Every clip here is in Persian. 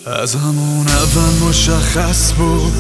از همون اول مشخص بود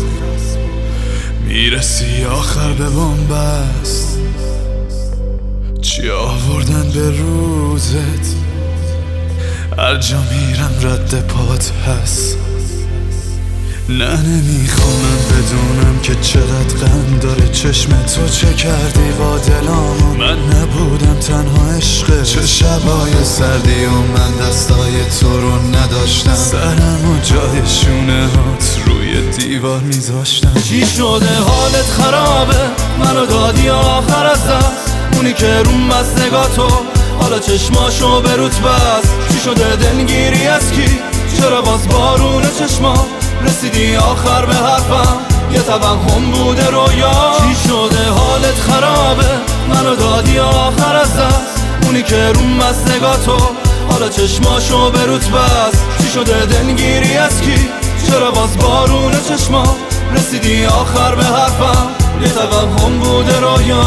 میرسی آخر به بنبست. چی آوردن به روزت هر جا میرم رد پات هست. نه نمیخوام من بدونم که چقدر غم داره چشم تو، چه کردی با دلامو. من نبودم تنها عشقت، چه شبای سردی و من دستای تو رو نداشتم. سرم و جای شونه هات روی دیوار میذاشتم. چی شده حالت خرابه، منو دادی آخر از دست. اونی که روم بست نگاه تو حالا چشماشو به روت بست. چی شده دلگیری از کی؟ چرا باز بارون چشما رسیدی آخر به حرفم؟ یه توهم بوده رویا. چی شده حالت خرابه، منو دادی آخر از دست. اونی که روم بست نگاه تو حالا چشماشو به روت بست. چی شده دلگیری از کی؟ چرا باز بارون چشما رسیدی آخر به حرفم؟ یه توهم بوده رویا.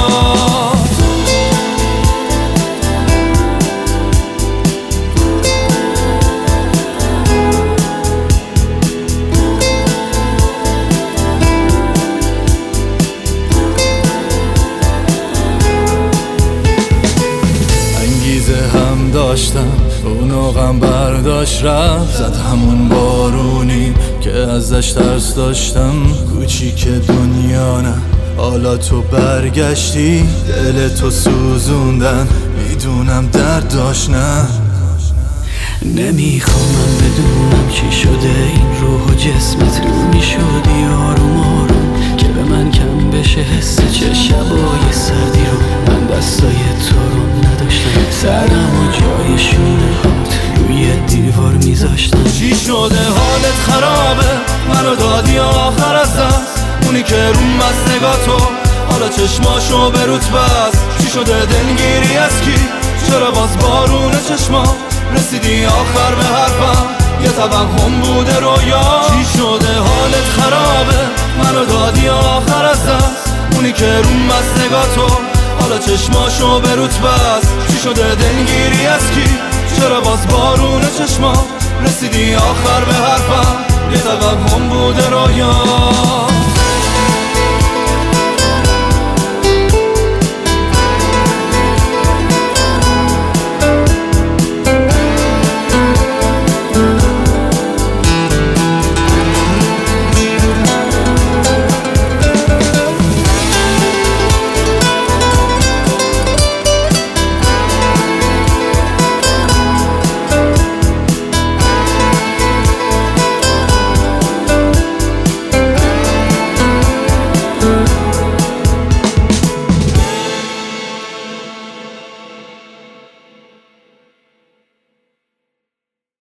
هم داشتم اونو غم برداشت رفت، زد همون بارونی که ازش ترس داشتم. کوچیک دنیا نه حالا تو برگشتی، دل تو سوزوندن میدونم درد داشت. نه نمیخوام من بدونم چی شده این روح و جسمت، رو میشدی آروم آروم که به من کم بشه حس. چه شبای سردی رو من دستای تو رو نداشتم. سرم و جای شونه هات روی دیوار میذاشتم. چی شده حالت خرابه، منو دادی آخر از دست. اونی که روم بست نگاه تو حالا چشماشو به روت بست. چی شده دلگیری از کی؟ چرا باز بارون چشما رسیدی آخر به حرفم؟ یه توهم بوده رویا. چی شده حالت خرابه، منو دادی آخر از دست. اونی که روم بست نگاه تو حالا چشماشو به روت بست. چی شده دلگیری از کی؟ چرا باز بارون چشما رسیدی آخر به حرفم؟ یه توهم بوده رویا.